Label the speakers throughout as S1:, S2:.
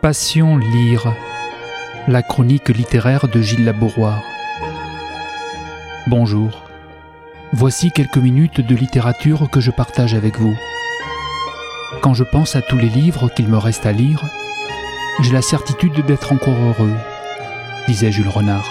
S1: Passion lire, la chronique littéraire de Gilles Labouroire. Bonjour, voici quelques minutes de littérature que je partage avec vous. Quand je pense à tous les livres qu'il me reste à lire, j'ai la certitude d'être encore heureux, disait Jules Renard.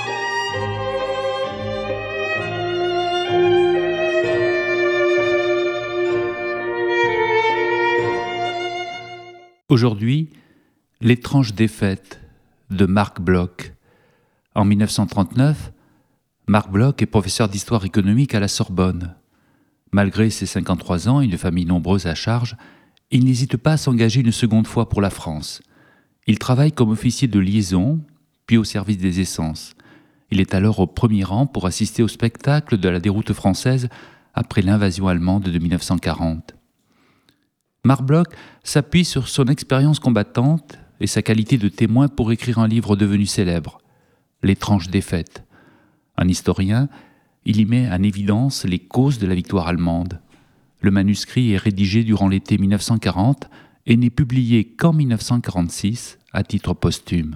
S1: Aujourd'hui, L'étrange défaite de Marc Bloch. En 1939, Marc Bloch est professeur d'histoire économique à la Sorbonne. Malgré ses 53 ans et une famille nombreuse à charge, il n'hésite pas à s'engager une seconde fois pour la France. Il travaille comme officier de liaison, puis au service des essences. Il est alors au premier rang pour assister au spectacle de la déroute française après l'invasion allemande de 1940. Marc Bloch s'appuie sur son expérience combattante et sa qualité de témoin pour écrire un livre devenu célèbre, L'étrange défaite. Un historien, il y met en évidence les causes de la victoire allemande. Le manuscrit est rédigé durant l'été 1940 et n'est publié qu'en 1946 à titre posthume.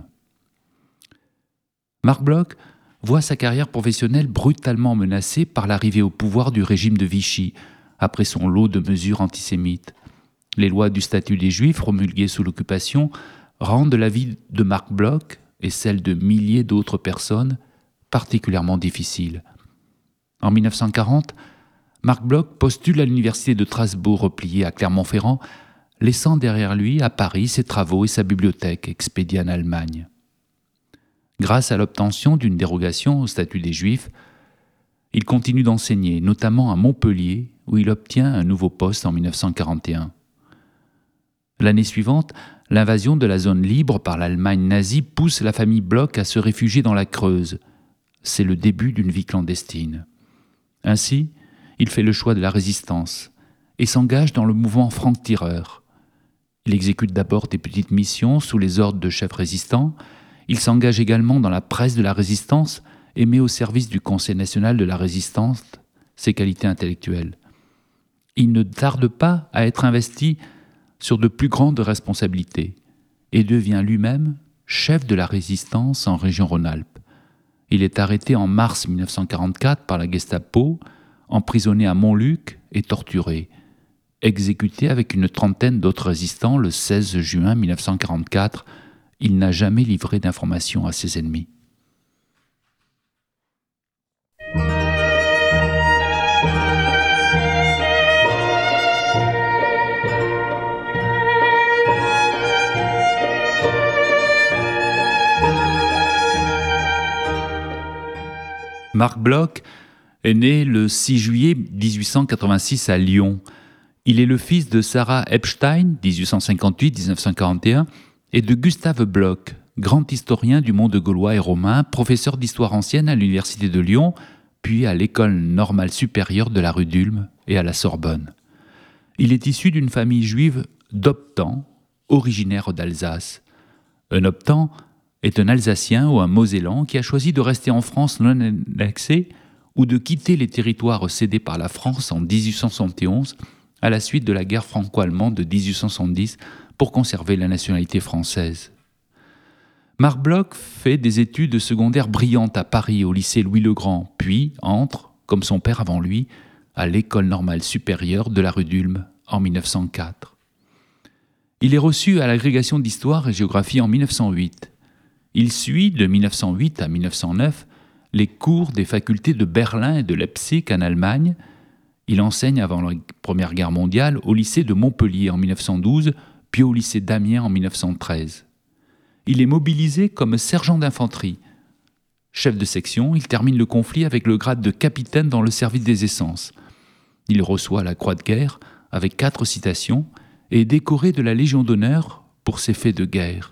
S1: Marc Bloch voit sa carrière professionnelle brutalement menacée par l'arrivée au pouvoir du régime de Vichy, après son lot de mesures antisémites. Les lois du statut des Juifs promulguées sous l'occupation rendent la vie de Marc Bloch et celle de milliers d'autres personnes particulièrement difficile. En 1940, Marc Bloch postule à l'université de Strasbourg repliée à Clermont-Ferrand, laissant derrière lui à Paris ses travaux et sa bibliothèque expédiée en Allemagne. Grâce à l'obtention d'une dérogation au statut des Juifs, il continue d'enseigner, notamment à Montpellier, où il obtient un nouveau poste en 1941. L'année suivante, l'invasion de la zone libre par l'Allemagne nazie pousse la famille Bloch à se réfugier dans la Creuse. C'est le début d'une vie clandestine. Ainsi, il fait le choix de la résistance et s'engage dans le mouvement franc-tireur. Il exécute d'abord des petites missions sous les ordres de chefs résistants. Il s'engage également dans la presse de la résistance et met au service du Conseil national de la résistance ses qualités intellectuelles. Il ne tarde pas à être investi sur de plus grandes responsabilités et devient lui-même chef de la résistance en région Rhône-Alpes. Il est arrêté en mars 1944 par la Gestapo, emprisonné à Montluc et torturé, exécuté avec une trentaine d'autres résistants le 16 juin 1944. Il n'a jamais livré d'informations à ses ennemis. Marc Bloch est né le 6 juillet 1886 à Lyon. Il est le fils de Sarah Epstein, 1858-1941, et de Gustave Bloch, grand historien du monde gaulois et romain, professeur d'histoire ancienne à l'Université de Lyon, puis à l'École normale supérieure de la rue d'Ulm et à la Sorbonne. Il est issu d'une famille juive d'Optans, originaire d'Alsace. Un Optan est un Alsacien ou un Mosellan qui a choisi de rester en France non annexée ou de quitter les territoires cédés par la France en 1871 à la suite de la guerre franco-allemande de 1870 pour conserver la nationalité française. Marc Bloch fait des études secondaires brillantes à Paris au lycée Louis-le-Grand, puis entre, comme son père avant lui, à l'École normale supérieure de la rue d'Ulm en 1904. Il est reçu à l'agrégation d'histoire et géographie en 1908. Il suit, de 1908 à 1909, les cours des facultés de Berlin et de Leipzig en Allemagne. Il enseigne avant la Première Guerre mondiale au lycée de Montpellier en 1912, puis au lycée d'Amiens en 1913. Il est mobilisé comme sergent d'infanterie. Chef de section, il termine le conflit avec le grade de capitaine dans le service des essences. Il reçoit la Croix de guerre avec 4 citations et est décoré de la Légion d'honneur pour ses faits de guerre.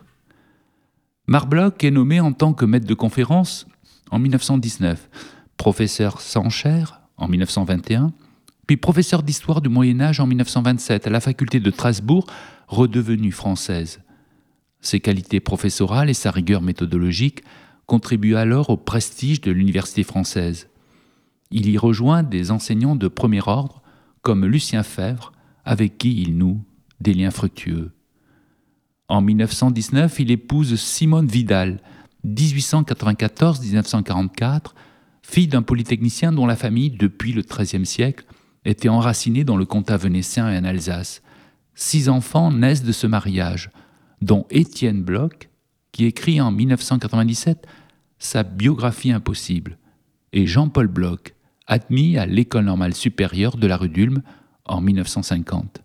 S1: Marc Bloch est nommé en tant que maître de conférence en 1919, professeur sans chaire en 1921, puis professeur d'histoire du Moyen-Âge en 1927 à la faculté de Strasbourg, redevenue française. Ses qualités professorales et sa rigueur méthodologique contribuent alors au prestige de l'université française. Il y rejoint des enseignants de premier ordre comme Lucien Febvre, avec qui il noue des liens fructueux. En 1919, il épouse Simone Vidal, 1894-1944, fille d'un polytechnicien dont la famille, depuis le XIIIe siècle, était enracinée dans le comtat vénitien et en Alsace. 6 enfants naissent de ce mariage, dont Étienne Bloch, qui écrit en 1997 sa biographie impossible, et Jean-Paul Bloch, admis à l'École normale supérieure de la rue d'Ulm en 1950.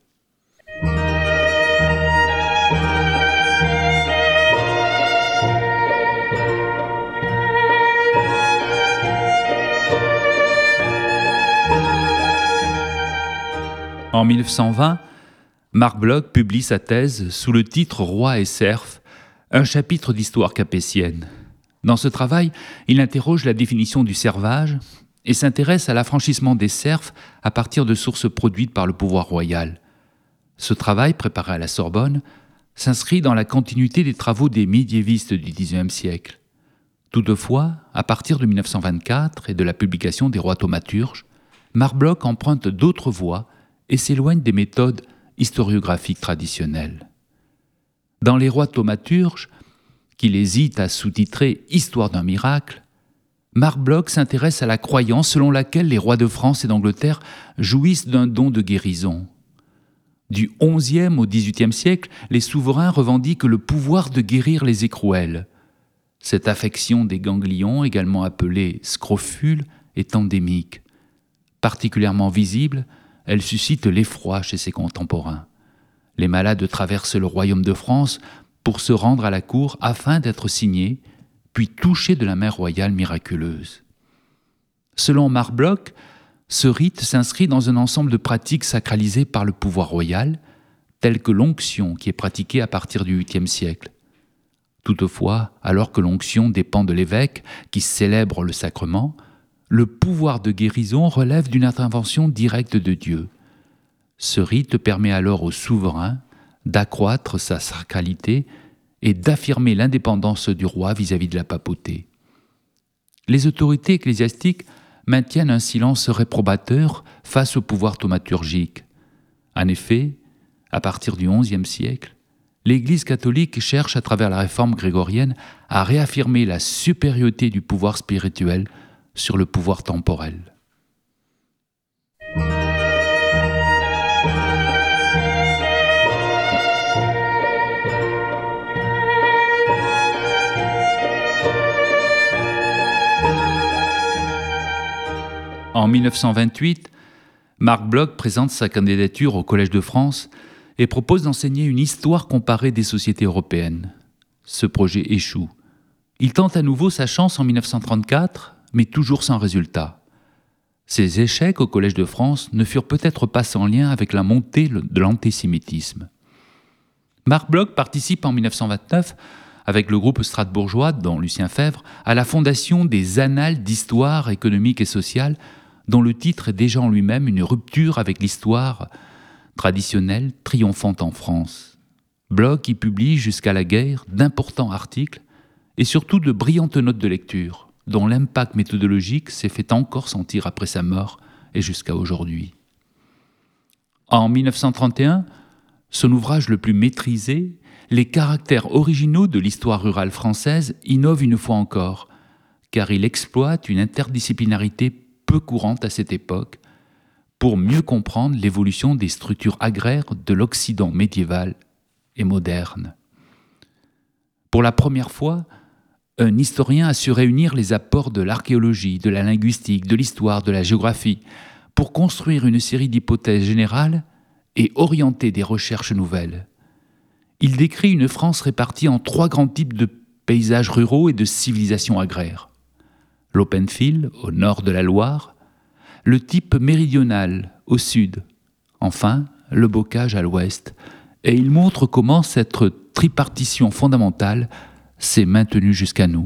S1: En 1920, Marc Bloch publie sa thèse sous le titre « Roi et serfs », un chapitre d'histoire capétienne. Dans ce travail, il interroge la définition du servage et s'intéresse à l'affranchissement des serfs à partir de sources produites par le pouvoir royal. Ce travail, préparé à la Sorbonne, s'inscrit dans la continuité des travaux des médiévistes du XIXe siècle. Toutefois, à partir de 1924 et de la publication des Rois thaumaturges, Marc Bloch emprunte d'autres voies et s'éloigne des méthodes historiographiques traditionnelles. Dans les Rois thaumaturges, qu'il hésite à sous-titrer « Histoire d'un miracle », Marc Bloch s'intéresse à la croyance selon laquelle les rois de France et d'Angleterre jouissent d'un don de guérison. Du XIe au XVIIIe siècle, les souverains revendiquent le pouvoir de guérir les écrouelles. Cette affection des ganglions, également appelée scrofule, est endémique. Particulièrement visible, elle suscite l'effroi chez ses contemporains. Les malades traversent le royaume de France pour se rendre à la cour afin d'être signés, puis touchés de la main royale miraculeuse. Selon Marc Bloch, ce rite s'inscrit dans un ensemble de pratiques sacralisées par le pouvoir royal, telles que l'onction qui est pratiquée à partir du VIIIe siècle. Toutefois, alors que l'onction dépend de l'évêque qui célèbre le sacrement, le pouvoir de guérison relève d'une intervention directe de Dieu. Ce rite permet alors au souverain d'accroître sa sacralité et d'affirmer l'indépendance du roi vis-à-vis de la papauté. Les autorités ecclésiastiques maintiennent un silence réprobateur face au pouvoir thaumaturgique. En effet, à partir du XIe siècle, l'Église catholique cherche à travers la réforme grégorienne à réaffirmer la supériorité du pouvoir spirituel sur le pouvoir temporel. En 1928, Marc Bloch présente sa candidature au Collège de France et propose d'enseigner une histoire comparée des sociétés européennes. Ce projet échoue. Il tente à nouveau sa chance en 1934, mais toujours sans résultat. Ces échecs au Collège de France ne furent peut-être pas sans lien avec la montée de l'antisémitisme. Marc Bloch participe en 1929, avec le groupe strasbourgeois, dont Lucien Febvre, à la fondation des Annales d'histoire économique et sociale, dont le titre est déjà en lui-même une rupture avec l'histoire traditionnelle triomphante en France. Bloch y publie jusqu'à la guerre d'importants articles et surtout de brillantes notes de lecture, dont l'impact méthodologique s'est fait encore sentir après sa mort et jusqu'à aujourd'hui. En 1931, son ouvrage le plus maîtrisé, Les caractères originaux de l'histoire rurale française, innove une fois encore, car il exploite une interdisciplinarité peu courante à cette époque pour mieux comprendre l'évolution des structures agraires de l'Occident médiéval et moderne. Pour la première fois, un historien a su réunir les apports de l'archéologie, de la linguistique, de l'histoire, de la géographie, pour construire une série d'hypothèses générales et orienter des recherches nouvelles. Il décrit une France répartie en 3 grands types de paysages ruraux et de civilisations agraires. L'open field, au nord de la Loire, le type méridional, au sud, enfin le bocage à l'ouest, et il montre comment cette tripartition fondamentale s'est maintenue jusqu'à nous.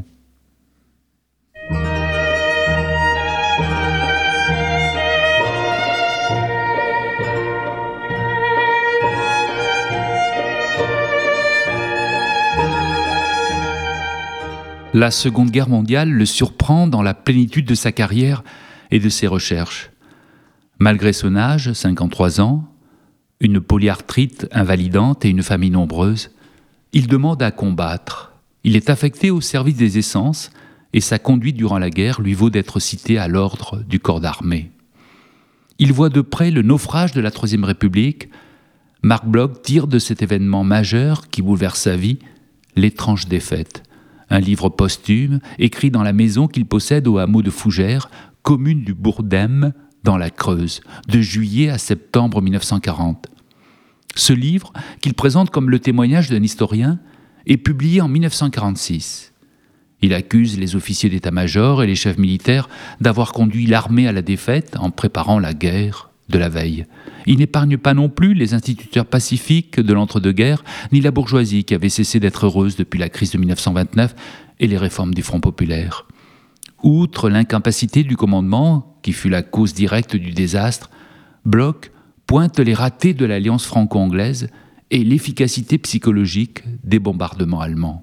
S1: La Seconde Guerre mondiale le surprend dans la plénitude de sa carrière et de ses recherches. Malgré son âge, 53 ans, une polyarthrite invalidante et une famille nombreuse, Il demande à combattre. Il est affecté au service des essences et sa conduite durant la guerre lui vaut d'être cité à l'ordre du corps d'armée. Il voit de près le naufrage de la Troisième République. Marc Bloch tire de cet événement majeur qui bouleverse sa vie L'étrange défaite, un livre posthume écrit dans la maison qu'il possède au hameau de Fougères, commune du Bourdem, dans la Creuse, de juillet à septembre 1940. Ce livre, qu'il présente comme le témoignage d'un historien, est publié en 1946. Il accuse les officiers d'état-major et les chefs militaires d'avoir conduit l'armée à la défaite en préparant la guerre de la veille. Il n'épargne pas non plus les instituteurs pacifiques de l'entre-deux-guerres, ni la bourgeoisie qui avait cessé d'être heureuse depuis la crise de 1929 et les réformes du Front populaire. Outre l'incapacité du commandement, qui fut la cause directe du désastre, Bloch pointe les ratés de l'alliance franco-anglaise et l'efficacité psychologique des bombardements allemands.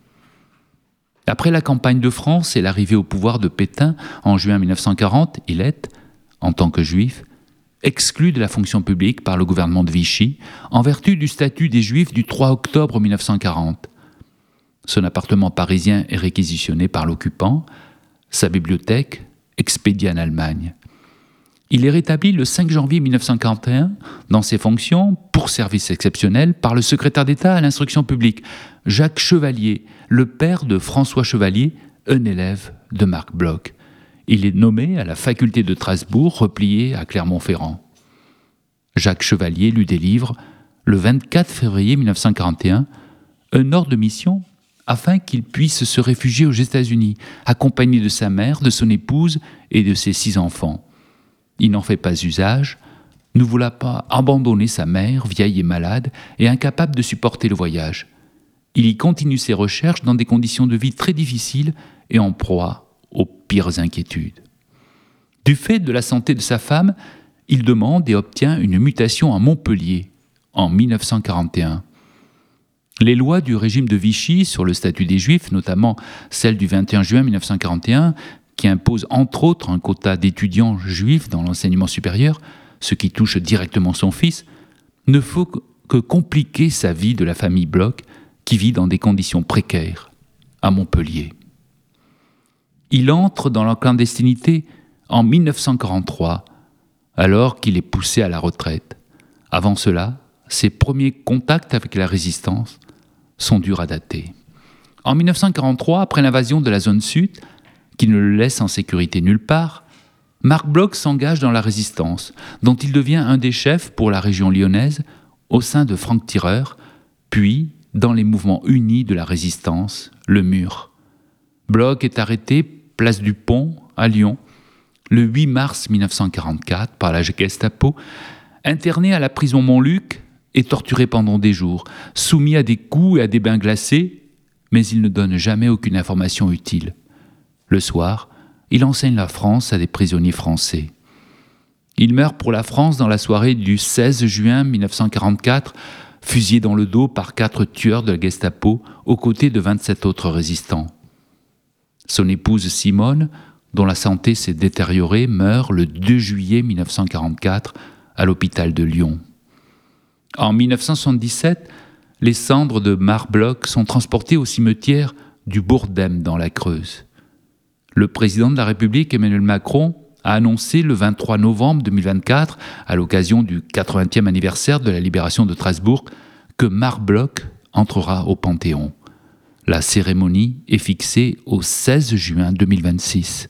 S1: Après la campagne de France et l'arrivée au pouvoir de Pétain en juin 1940, il est, en tant que juif, exclu de la fonction publique par le gouvernement de Vichy en vertu du statut des Juifs du 3 octobre 1940. Son appartement parisien est réquisitionné par l'occupant, sa bibliothèque expédiée en Allemagne. Il est rétabli le 5 janvier 1941 dans ses fonctions pour service exceptionnel par le secrétaire d'État à l'instruction publique, Jacques Chevalier, le père de François Chevalier, un élève de Marc Bloch. Il est nommé à la faculté de Strasbourg, repliée à Clermont-Ferrand. Jacques Chevalier lui délivre, le 24 février 1941, un ordre de mission afin qu'il puisse se réfugier aux États-Unis, accompagné de sa mère, de son épouse et de ses 6 enfants. Il n'en fait pas usage, ne voulant pas abandonner sa mère, vieille et malade, et incapable de supporter le voyage. Il y continue ses recherches dans des conditions de vie très difficiles et en proie aux pires inquiétudes. Du fait de la santé de sa femme, il demande et obtient une mutation à Montpellier en 1941. Les lois du régime de Vichy sur le statut des Juifs, notamment celle du 21 juin 1941, qui impose entre autres un quota d'étudiants juifs dans l'enseignement supérieur, ce qui touche directement son fils, ne faut que compliquer sa vie de la famille Bloch, qui vit dans des conditions précaires à Montpellier. Il entre dans la clandestinité en 1943, alors qu'il est poussé à la retraite. Avant cela, ses premiers contacts avec la résistance sont durs à dater. En 1943, après l'invasion de la zone sud, qui ne le laisse en sécurité nulle part, Marc Bloch s'engage dans la résistance, dont il devient un des chefs pour la région lyonnaise, au sein de Franc-Tireur, puis dans les mouvements unis de la résistance, le Mur. Bloch est arrêté place du Pont, à Lyon, le 8 mars 1944 par la Gestapo, interné à la prison Montluc et torturé pendant des jours, soumis à des coups et à des bains glacés, mais il ne donne jamais aucune information utile. Le soir, il enseigne la France à des prisonniers français. Il meurt pour la France dans la soirée du 16 juin 1944, fusillé dans le dos par 4 tueurs de la Gestapo, aux côtés de 27 autres résistants. Son épouse Simone, dont la santé s'est détériorée, meurt le 2 juillet 1944 à l'hôpital de Lyon. En 1977, les cendres de Marc Bloch sont transportées au cimetière du Bourdem dans la Creuse. Le président de la République, Emmanuel Macron, a annoncé le 23 novembre 2024, à l'occasion du 80e anniversaire de la libération de Strasbourg, que Marc Bloch entrera au Panthéon. La cérémonie est fixée au 16 juin 2026.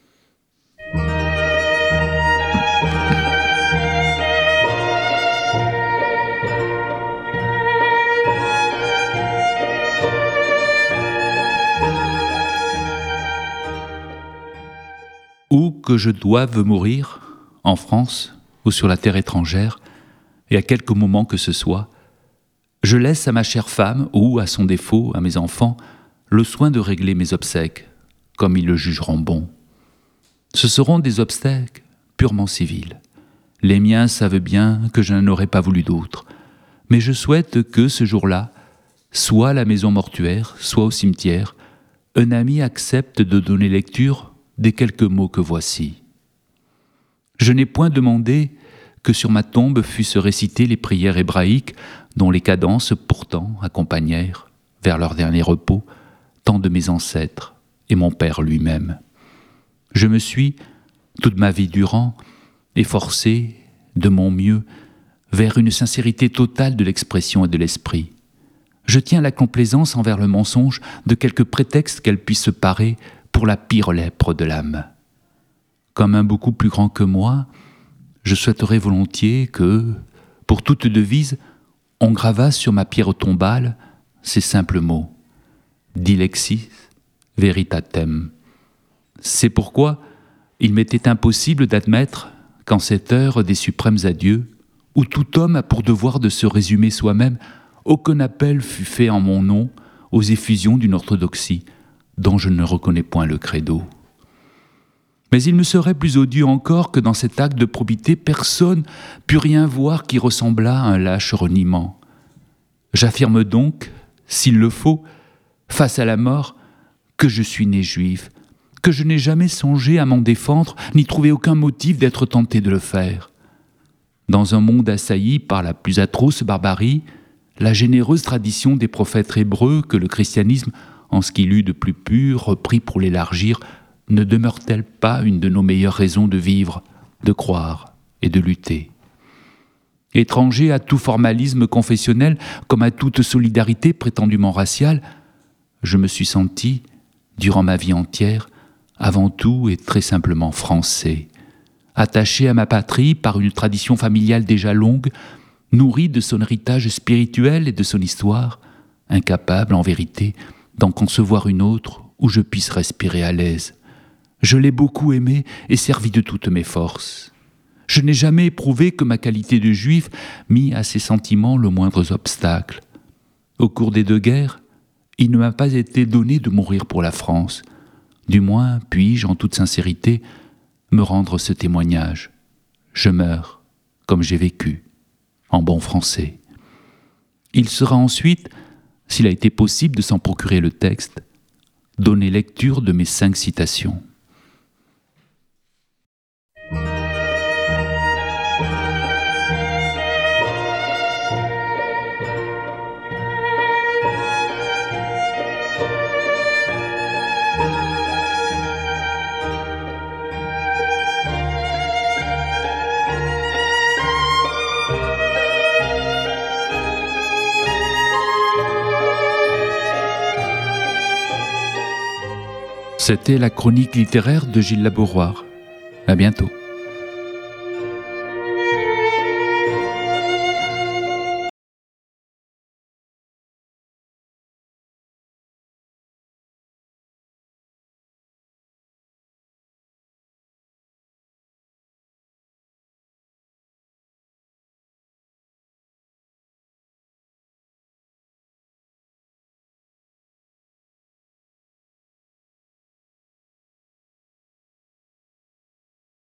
S1: Où que je doive mourir, en France ou sur la terre étrangère, et à quelque moment que ce soit, je laisse à ma chère femme, ou, à son défaut, à mes enfants, le soin de régler mes obsèques, comme ils le jugeront bon. Ce seront des obsèques purement civils. Les miens savent bien que je n'en aurais pas voulu d'autres, mais je souhaite que, ce jour-là, soit à la maison mortuaire, soit au cimetière, un ami accepte de donner lecture des quelques mots que voici. Je n'ai point demandé que sur ma tombe fussent récitées les prières hébraïques dont les cadences pourtant accompagnèrent vers leur dernier repos, tant de mes ancêtres et mon père lui-même. Je me suis, toute ma vie durant, efforcé, de mon mieux, vers une sincérité totale de l'expression et de l'esprit. Je tiens la complaisance envers le mensonge de quelque prétexte qu'elle puisse se parer pour la pire lèpre de l'âme. Comme un beaucoup plus grand que moi, je souhaiterais volontiers que, pour toute devise, on gravasse sur ma pierre tombale ces simples mots « Dilexis veritatem ». C'est pourquoi il m'était impossible d'admettre qu'en cette heure des suprêmes adieux, où tout homme a pour devoir de se résumer soi-même, aucun appel fut fait en mon nom aux effusions d'une orthodoxie dont je ne reconnais point le credo. Mais il me serait plus odieux encore que dans cet acte de probité, personne pût rien voir qui ressemblât à un lâche reniement. J'affirme donc, s'il le faut, face à la mort, que je suis né juif, que je n'ai jamais songé à m'en défendre, ni trouvé aucun motif d'être tenté de le faire. Dans un monde assailli par la plus atroce barbarie, la généreuse tradition des prophètes hébreux que le christianisme, en ce qu'il eut de plus pur, reprit pour l'élargir, ne demeure-t-elle pas une de nos meilleures raisons de vivre, de croire et de lutter ? Étranger à tout formalisme confessionnel, comme à toute solidarité prétendument raciale, je me suis senti, durant ma vie entière, avant tout et très simplement français, attaché à ma patrie par une tradition familiale déjà longue, nourri de son héritage spirituel et de son histoire, incapable, en vérité, d'en concevoir une autre où je puisse respirer à l'aise. Je l'ai beaucoup aimé et servi de toutes mes forces. Je n'ai jamais éprouvé que ma qualité de juif mit à ces sentiments le moindre obstacle. Au cours des 2 guerres, il ne m'a pas été donné de mourir pour la France. Du moins, puis-je, en toute sincérité, me rendre ce témoignage. Je meurs comme j'ai vécu, en bon français. Il sera ensuite, s'il a été possible de s'en procurer le texte, donner lecture de mes 5 citations. C'était la chronique littéraire de Gilles Labouroire. À bientôt.